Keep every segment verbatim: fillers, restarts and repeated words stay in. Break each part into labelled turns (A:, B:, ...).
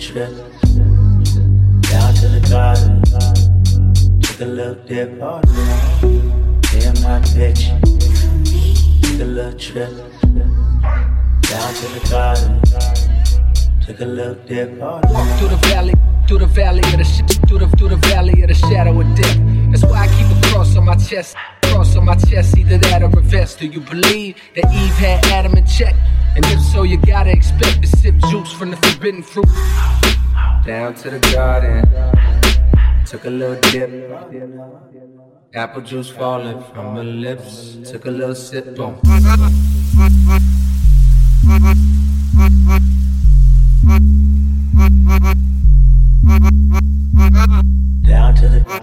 A: trip down to the garden. Took a little dip on me and my bitch. Took a little trip down to the garden. Took a little dip on me.
B: Walk through the valley, through the valley of the sh- through the through the valley of the shadow of death. That's why I keep a cross on my chest. Cross on my chest, either that or a vest. Do you believe that Eve had Adam in check? And if so, you gotta expect to sip juice from the forbidden fruit. Down to the garden, took a little dip. Apple juice falling from her lips. Took a little sip, boom.
A: Down to the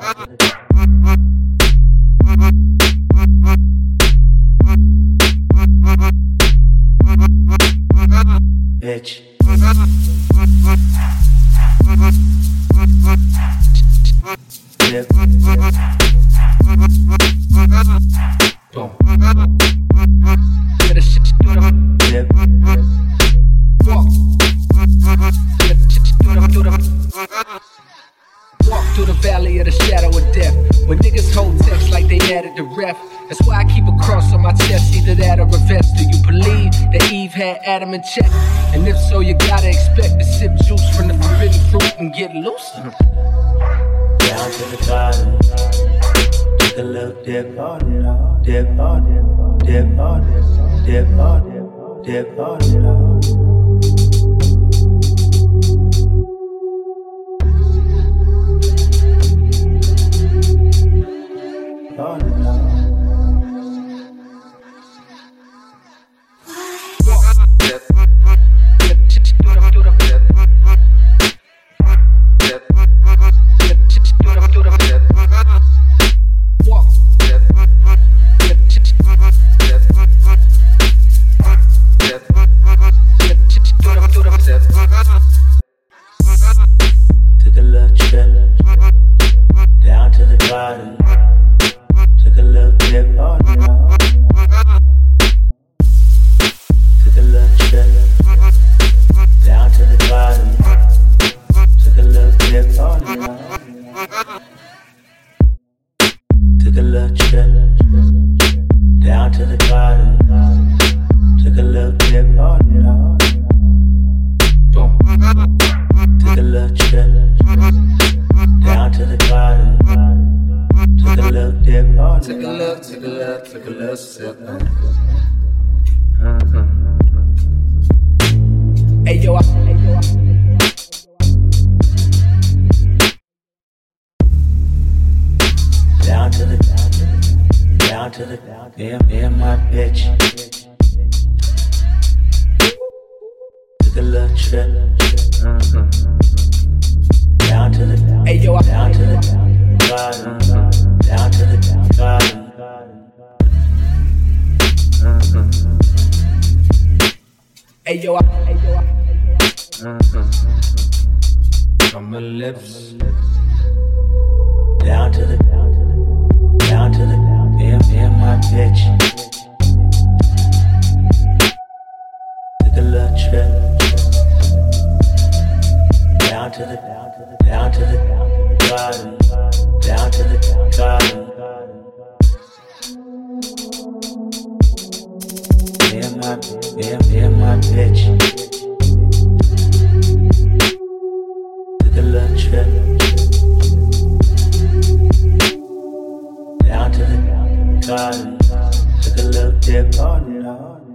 A: bitch. Dip.
B: Boom. Get a shit through the
A: Dip.
B: walk. Get a shit through the through the walk through the valley of the shadow of death. When niggas hold text like they added the ref. That's why I keep a cross on my chest, either that or a vest. Do you believe that Eve had Adam in check? And if so, you gotta expect to sip juice from the forbidden fruit and get loose.
A: Down to the garden. Took a little dip on it. Dip on it. Dip on it. Dip on it. Dip on it. Took a little trip down to the garden. Took a little dip on it. Took a little trip down to the garden. Took a little dip on it. Took a little trip down to the garden. Took a little dip on it.
B: Boom.
A: Took a little trip down to the garden. Took a little dip on
B: Took a
A: it.
B: little, took a little, took a little sip. Hey yo, I, hey yo, I,
A: down to the down to the yeah, yeah, my bitch. Took a little trip down to the
B: hey yo, I,
A: down to the garden. Down to the garden.
B: hey yo, I, hey yo, I, from her lips.
A: Down to the down to the yeah, yeah, my bitch. Took a little trip down to the down to the garden. Down to the garden. Yeah, my yeah, yeah, my bitch. Took a little trip down to the garden. Took a little dip on it.